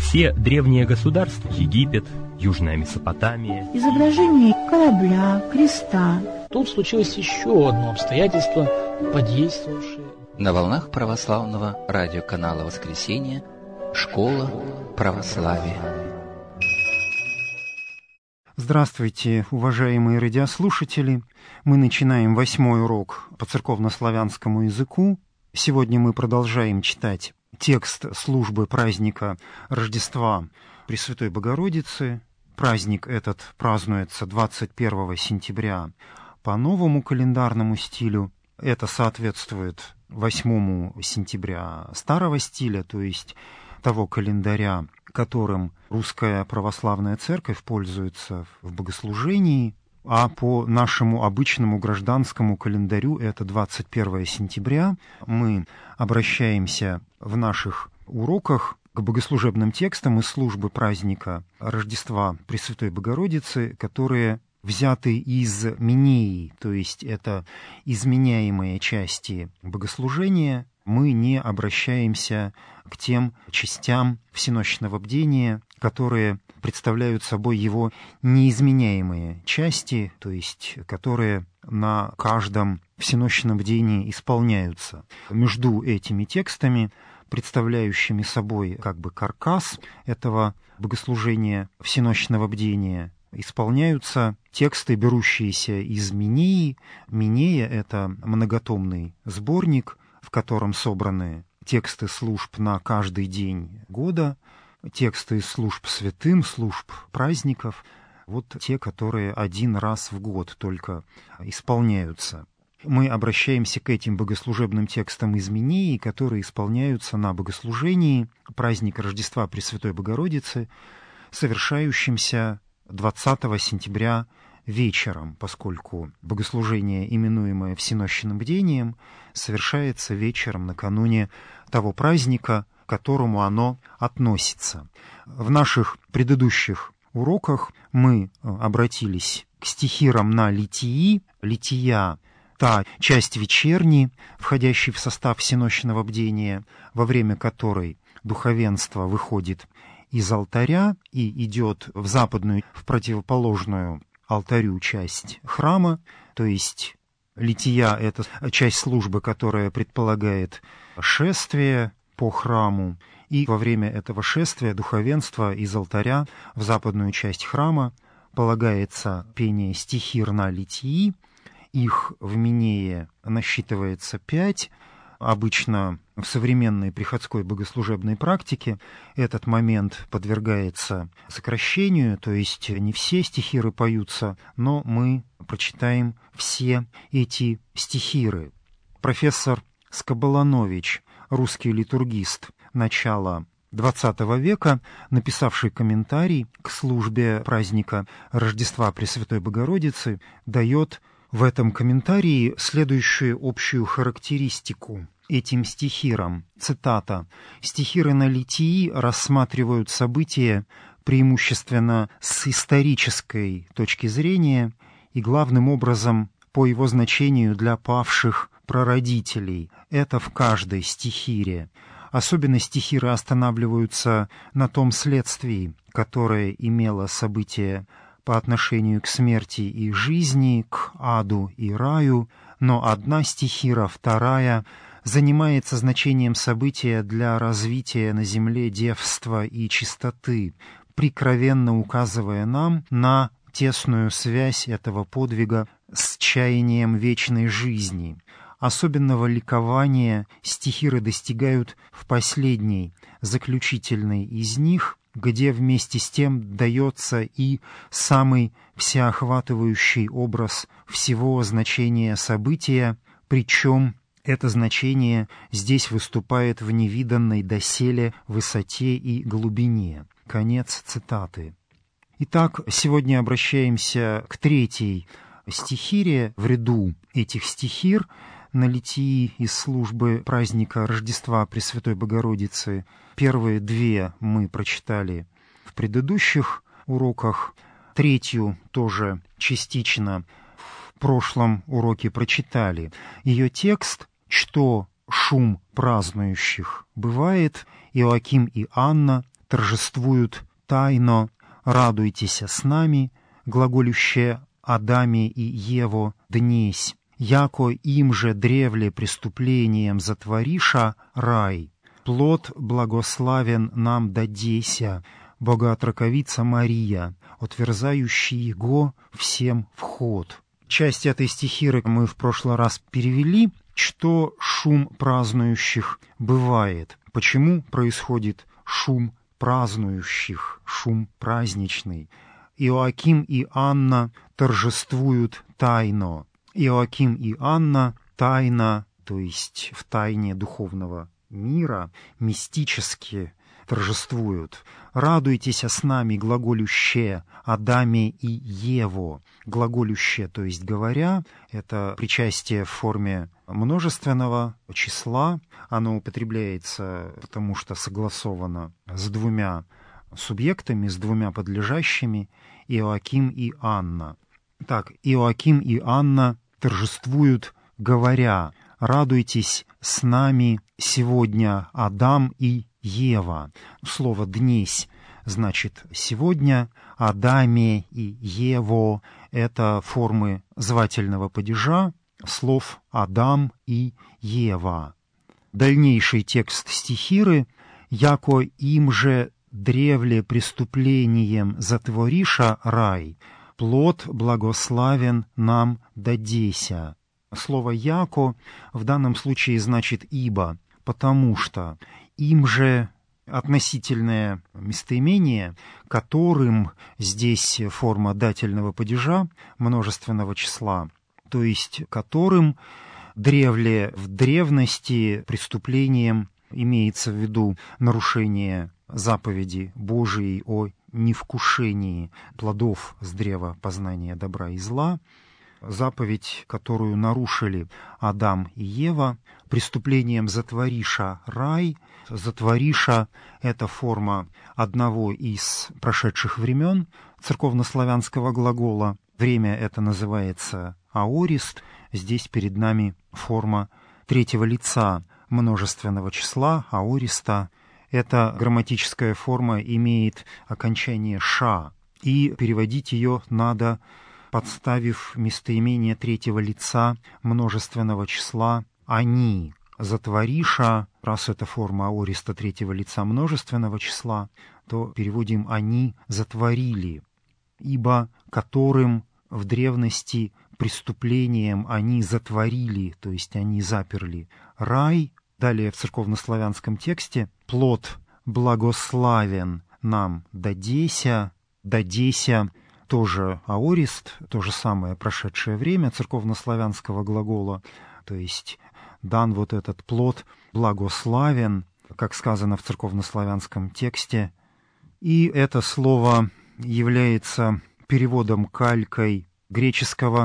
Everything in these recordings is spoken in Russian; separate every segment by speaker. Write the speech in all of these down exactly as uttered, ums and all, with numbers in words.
Speaker 1: Все древние государства, Египет, Южная Месопотамия,
Speaker 2: изображение корабля, креста.
Speaker 3: Тут случилось еще одно обстоятельство, подействовавшее.
Speaker 4: На волнах православного радиоканала «Воскресенье» «Школа православия».
Speaker 5: Здравствуйте, уважаемые радиослушатели! Мы начинаем восьмой урок по церковнославянскому языку. Сегодня мы продолжаем читать текст службы праздника Рождества Пресвятой Богородицы. Праздник этот празднуется двадцать первого сентября по новому календарному стилю. Это соответствует восьмому сентября старого стиля, то есть того календаря, которым Русская Православная Церковь пользуется в богослужении, а по нашему обычному гражданскому календарю это двадцать первого сентября. Мы обращаемся в наших уроках к богослужебным текстам из службы праздника Рождества Пресвятой Богородицы, которые взяты из Минеи, то есть это изменяемые части богослужения. Мы не обращаемся к тем частям всенощного бдения, которые представляют собой его неизменяемые части, то есть которые на каждом всенощном бдении исполняются. Между этими текстами, представляющими собой как бы каркас этого богослужения всенощного бдения, исполняются тексты, берущиеся из Минеи. Минея — это многотомный сборник, в котором собраны тексты служб на каждый день года, тексты служб святым, служб праздников, вот те, которые один раз в год только исполняются. Мы обращаемся к этим богослужебным текстам из Минеи, которые исполняются на богослужении праздника Рождества Пресвятой Богородицы, совершающимся двадцатого сентября вечером, поскольку богослужение, именуемое всенощным бдением, совершается вечером накануне того праздника, к которому оно относится. В наших предыдущих уроках мы обратились к стихирам на литии. Лития — та часть вечерни, входящей в состав всенощного бдения, во время которой духовенство выходит из алтаря и идет в западную, в противоположную алтарю часть храма, то есть лития — это часть службы, которая предполагает шествие по храму, и во время этого шествия духовенство из алтаря в западную часть храма полагается пение стихир на литии. Их в Минее насчитывается пять. Обычно в современной приходской богослужебной практике этот момент подвергается сокращению, то есть не все стихиры поются, но мы прочитаем все эти стихиры. Профессор Скоболанович, русский литургист начала двадцатого века, написавший комментарий к службе праздника Рождества Пресвятой Богородицы, дает в этом комментарии следующую общую характеристику этим стихирам. Цитата: «Стихиры на литии рассматривают события преимущественно с исторической точки зрения и главным образом по его значению для павших прародителей. Это в каждой стихире. Особенно стихиры останавливаются на том следствии, которое имело событие по отношению к смерти и жизни, к аду и раю, но одна стихира, вторая, занимается значением события для развития на земле девства и чистоты, прикровенно указывая нам на тесную связь этого подвига с чаянием вечной жизни. Особенного ликования стихиры достигают в последней, заключительной из них, где вместе с тем дается и самый всеохватывающий образ всего значения события, причем это значение здесь выступает в невиданной доселе высоте и глубине». Конец цитаты. Итак, сегодня обращаемся к третьей стихире в ряду этих стихир на литии из службы праздника Рождества Пресвятой Богородицы. Первые две мы прочитали в предыдущих уроках, третью тоже частично в прошлом уроке прочитали. Ее текст «Что шум празднующих бывает, Иоаким и Анна, торжествуют тайно, радуйтесь с нами, глаголющее Адаме и Ево днесь, яко им же древле преступлением затвориша рай, плод благословен нам дадеся, Богоотроковица Мария, отверзающий его всем вход. Часть этой стихиры мы в прошлый раз перевели, что шум празднующих бывает. Почему происходит шум празднующих, шум праздничный? Иоаким и Анна торжествуют тайно. Иоаким и Анна тайно, то есть в тайне духовного мира, мистически торжествуют. «Радуйтесь с нами, глаголющее Адаме и Ево». Глаголющее, то есть говоря, это причастие в форме множественного числа. Оно употребляется, потому что согласовано с двумя субъектами, с двумя подлежащими, Иоаким и Анна. Так, Иоаким и Анна торжествуют, говоря: «Радуйтесь с нами сегодня, Адам и Ева». Слово «днесь» значит «сегодня», «Адаме» и «Ево» — это формы звательного падежа слов «Адам» и «Ева». Дальнейший текст стихиры: «Яко им же древле преступлением затвориша рай, плод благословен нам дадеся». Слово «яко» в данном случае значит «ибо», потому что им же относительное местоимение, которым здесь форма дательного падежа множественного числа, то есть которым древле в древности преступлением имеется в виду нарушение заповеди Божией о невкушении плодов с древа познания добра и зла, заповедь, которую нарушили Адам и Ева, преступлением затвориша рай. Затвориша — это форма одного из прошедших времен церковнославянского глагола. Время это называется аорист. Здесь перед нами форма третьего лица множественного числа аориста. Эта грамматическая форма имеет окончание «ша», и переводить ее надо, подставив местоимение третьего лица множественного числа «они». Затвориша, раз это форма аориста третьего лица множественного числа, то переводим «они затворили», ибо которым в древности преступлением они затворили, то есть они заперли рай. Далее в церковнославянском тексте «плод благословен нам дадеся», «дадеся» тоже аорист, то же самое прошедшее время церковнославянского глагола, то есть дан вот этот плод благословен, как сказано в церковнославянском тексте. И это слово является переводом калькой греческого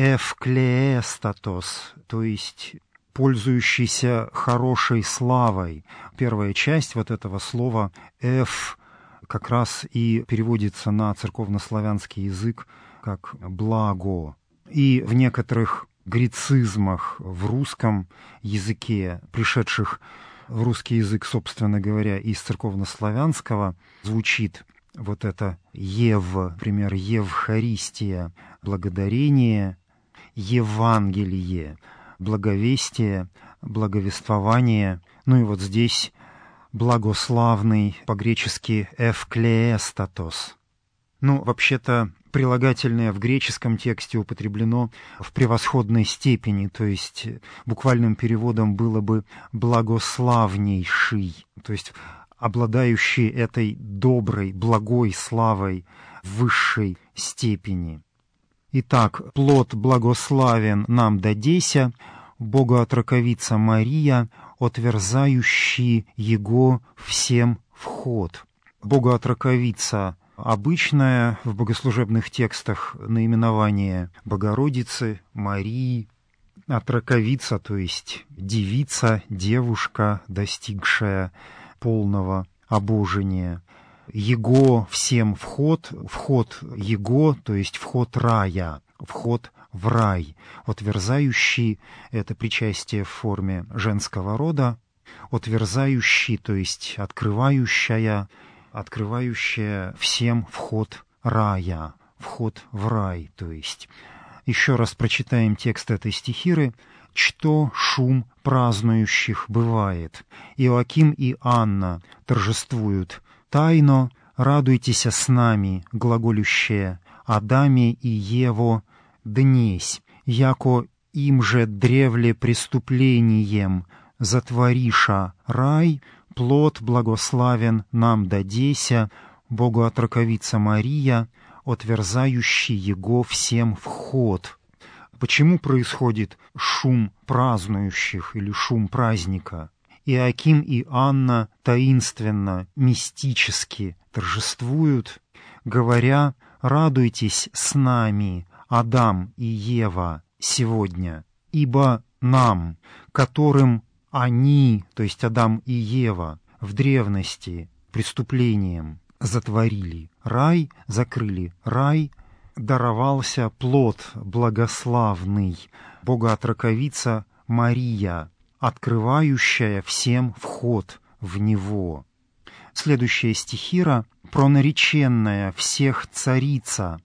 Speaker 5: «эвклеестатос», то есть пользующийся хорошей славой. Первая часть вот этого слова «эв» как раз и переводится на церковнославянский язык как «благо». И в некоторых грецизмах в русском языке, пришедших в русский язык, собственно говоря, из церковнославянского, звучит вот это «ев», например, «евхаристия», «благодарение», «евангелие», «благовестие», «благовествование». Ну и вот здесь «благославный», по-гречески «эвклеестатос». Ну, вообще-то, прилагательное в греческом тексте употреблено в превосходной степени, то есть буквальным переводом было бы «благославнейший», то есть обладающий этой доброй, благой славой в высшей степени. Итак, плод благословен нам дадеся, Богоотроковица Мария, отверзающий его всем вход. Богоотроковица — обычное в богослужебных текстах наименование Богородицы, Марии, отроковица, то есть девица, девушка, достигшая полного обожения. Его всем вход, вход его, то есть вход рая, вход в рай. Отверзающий — это причастие в форме женского рода. Отверзающий, то есть открывающая, открывающая всем вход рая, вход в рай, то есть. Еще раз прочитаем текст этой стихиры. «Что шум празднующих бывает? Иоаким и Анна торжествуют. Тайно радуйтесь с нами, глаголющие, Адаме и Ево днесь, яко им же древле преступлением затвориша рай, плод благословен нам дадеся, Богоотроковица Мария, отверзающий его всем вход». Почему происходит шум празднующих или шум праздника? Иоаким и Анна таинственно, мистически торжествуют, говоря: «Радуйтесь с нами, Адам и Ева, сегодня, ибо нам, которым они, то есть Адам и Ева, в древности преступлением затворили рай, закрыли рай, даровался плод благославный, Богоотроковица Мария, открывающая всем вход в него». Следующая стихира: «Пронареченная всех царица,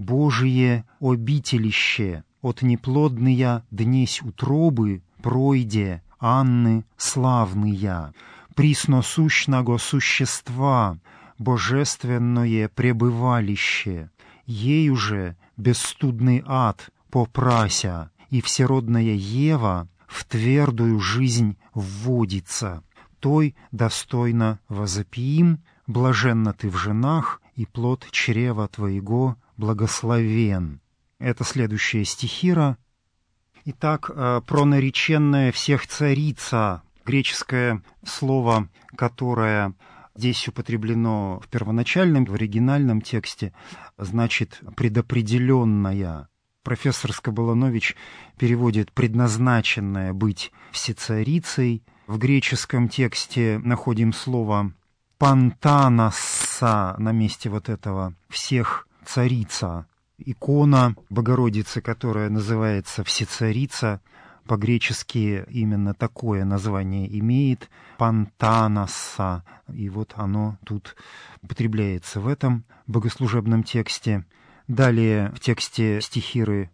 Speaker 5: Божие обителище, от неплодные днесь утробы пройде Анны славная, присносущного существа, божественное пребывалище, ею же бесстудный ад попрася, и всеродная Ева в твердую жизнь вводится. Той достойно возопиим, блаженна ты в женах, и плод чрева твоего благословен». Это следующая стихира. Итак, пронареченная всех царица, греческое слово, которое здесь употреблено в первоначальном, в оригинальном тексте, значит «предопределенная». Профессор Скоболанович переводит «предназначенная быть всецарицей». В греческом тексте находим слово «пантанаса» на месте вот этого «всех царица». Икона Богородицы, которая называется «всецарица», по-гречески именно такое название имеет — «пантанаса», и вот оно тут употребляется в этом богослужебном тексте. Далее в тексте стихиры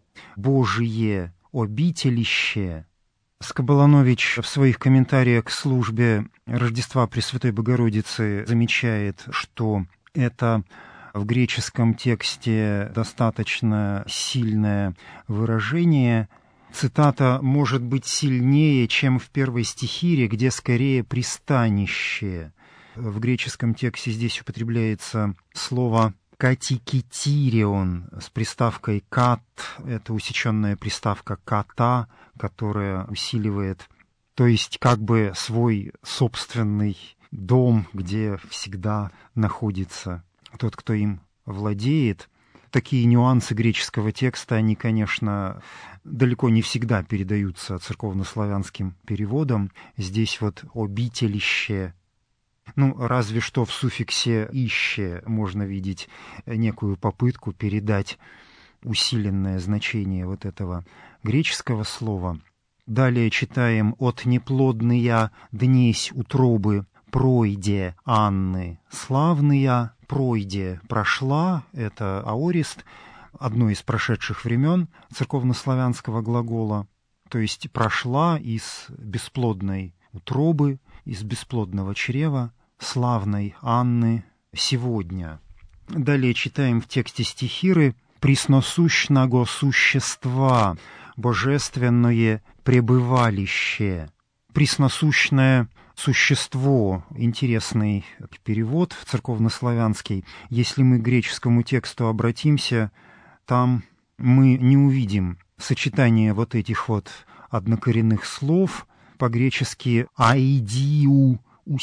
Speaker 5: «Божие обителище». Скоболанович в своих комментариях к службе Рождества Пресвятой Богородицы замечает, что это в греческом тексте достаточно сильное выражение. Цитата может быть сильнее, чем в первой стихире, где скорее пристанище. В греческом тексте здесь употребляется слово «катикитирион» с приставкой «кат». Это усеченная приставка «ката», которая усиливает, то есть как бы свой собственный дом, где всегда находится тот, кто им владеет. Такие нюансы греческого текста, они, конечно, далеко не всегда передаются церковнославянским переводом. Здесь вот «обителище». Ну, разве что в суффиксе «ище» можно видеть некую попытку передать усиленное значение вот этого греческого слова. Далее читаем: «От неплодные днесь утробы пройде Анны славная». «Пройде» прошла, это аорист, одно из прошедших времен церковнославянского глагола, то есть прошла из бесплодной утробы, из бесплодного чрева славной Анны сегодня. Далее читаем в тексте стихиры: «Присносущного существа, божественное пребывалище». Присносущное существо, интересный перевод церковнославянский. Если мы к греческому тексту обратимся, там мы не увидим сочетание вот этих вот однокоренных слов. По-гречески «аидиу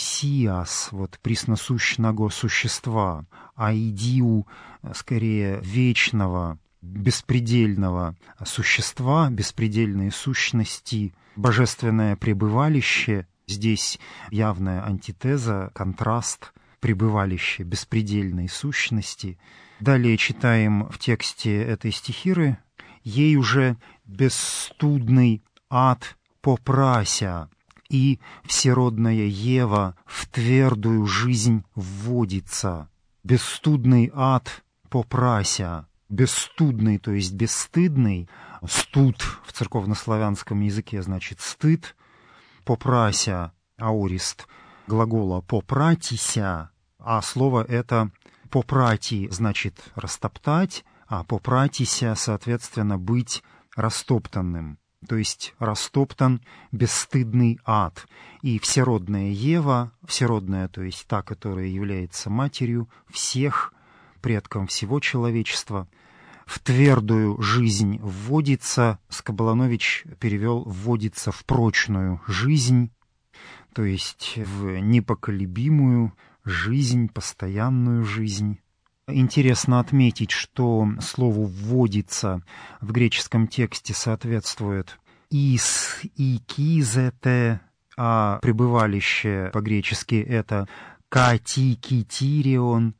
Speaker 5: усиас», вот присносущного существа, «аидиу» скорее вечного, беспредельного существа, беспредельной сущности, божественное пребывалище. Здесь явная антитеза, контраст, пребывалище беспредельной сущности. Далее читаем в тексте этой стихиры: «Ей уже бесстудный ад попрася, и всеродная Ева в твердую жизнь вводится. Бесстудный ад попрася. Бесстудный, то есть бесстыдный. Студ в церковнославянском языке значит стыд. Попрася, аорист глагола попратися, а слово это попрати значит растоптать, а попратися, соответственно, быть растоптанным. То есть растоптан бесстыдный ад. И всеродная Ева, всеродная, то есть та, которая является матерью всех, предком всего человечества, в твердую жизнь вводится, Скоболанович перевел «вводится в прочную жизнь», то есть в непоколебимую жизнь, постоянную жизнь. Интересно отметить, что слову «вводится» в греческом тексте соответствует «ис» и «кизете», а пребывалище по-гречески это «кати-китирион»,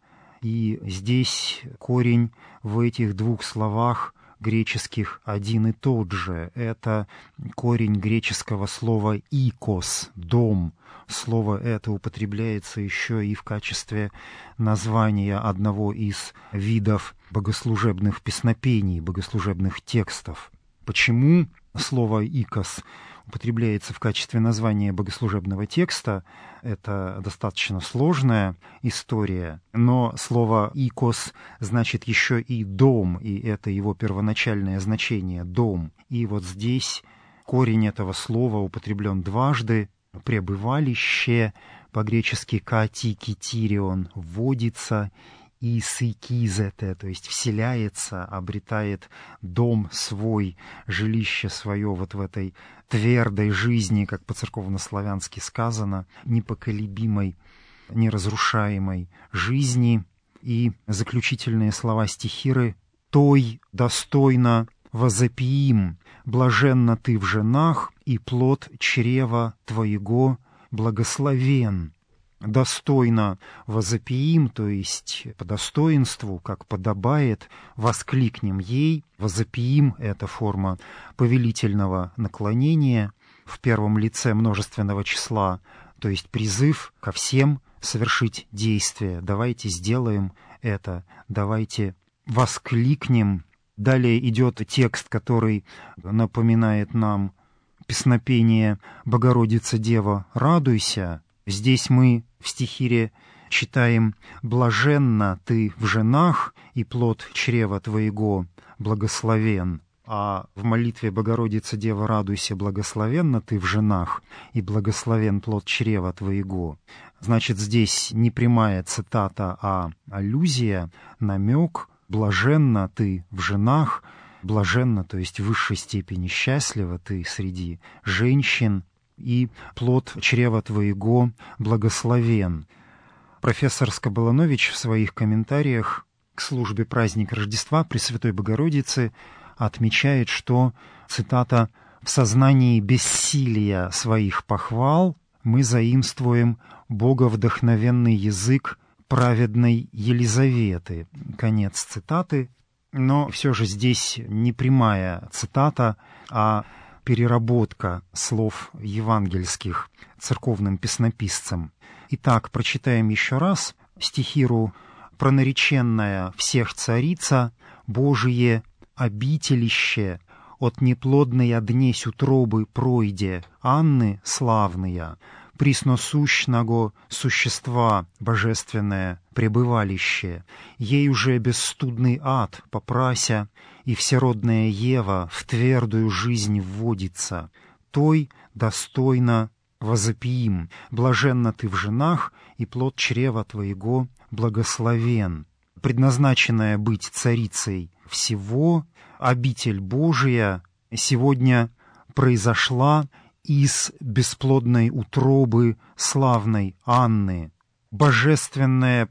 Speaker 5: и здесь корень в этих двух словах греческих один и тот же. Это корень греческого слова «икос» — «дом». Слово это употребляется еще и в качестве названия одного из видов богослужебных песнопений, богослужебных текстов. Почему слово «икос» употребляется в качестве названия богослужебного текста? Это достаточно сложная история, но слово «икос» значит еще и «дом», и это его первоначальное значение — «дом». И вот здесь корень этого слова употреблен дважды. Пребывалище, по-гречески «кати-китирион», вводится, и «сикизете», то есть вселяется, обретает дом свой, жилище свое вот в этой твердой жизни, как по-церковнославянски сказано, непоколебимой, неразрушаемой жизни. И заключительные слова стихиры: «Той достойно возопиим, блаженна ты в женах, и плод чрева твоего благословен». Достойно возопиим, то есть по достоинству, как подобает, воскликнем ей. Возопиим — это форма повелительного наклонения в первом лице множественного числа, то есть призыв ко всем совершить действие. Давайте сделаем это, давайте воскликнем. Далее идет текст, который напоминает нам песнопение «Богородица Дева, радуйся». Здесь мы в стихире читаем «блаженна ты в женах, и плод чрева твоего благословен». А в молитве «Богородица Дева, радуйся, благословенна ты в женах, и благословен плод чрева твоего». Значит, здесь не прямая цитата, а аллюзия, намек. «Блаженна ты в женах», блаженна, то есть в высшей степени счастлива ты среди женщин, и плод чрева твоего благословен. Профессор Скоболанович в своих комментариях к службе праздника Рождества Пресвятой Богородицы отмечает, что, цитата, «в сознании бессилия своих похвал мы заимствуем боговдохновенный язык праведной Елизаветы». Конец цитаты. Но все же здесь не прямая цитата, а переработка слов евангельских церковным песнописцем. Итак, прочитаем еще раз стихиру: «Пронареченная всех царица, Божие обителище, от неплодной однесь утробы пройде, Анны славная, присносущного существа божественное пребывалище, ей уже бесстудный ад попрася, и всеродная Ева в твердую жизнь вводится, той достойно возопиим, блаженна ты в женах, и плод чрева твоего благословен». Предназначенная быть царицей всего, обитель Божия сегодня произошла из бесплодной утробы славной Анны, божественное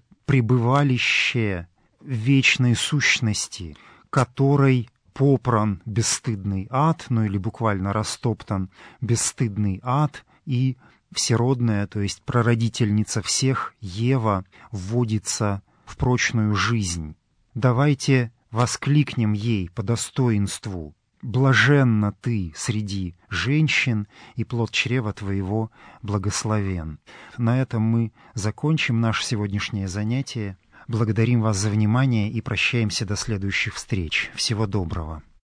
Speaker 5: пребывалище вечной сущности, которой попран бесстыдный ад, ну или буквально растоптан бесстыдный ад, и всеродная, то есть прародительница всех, Ева, вводится в прочную жизнь. Давайте воскликнем ей по достоинству: Блаженна ты среди женщин, и плод чрева твоего благословен. На этом мы закончим наше сегодняшнее занятие. Благодарим вас за внимание и прощаемся до следующих встреч. Всего доброго.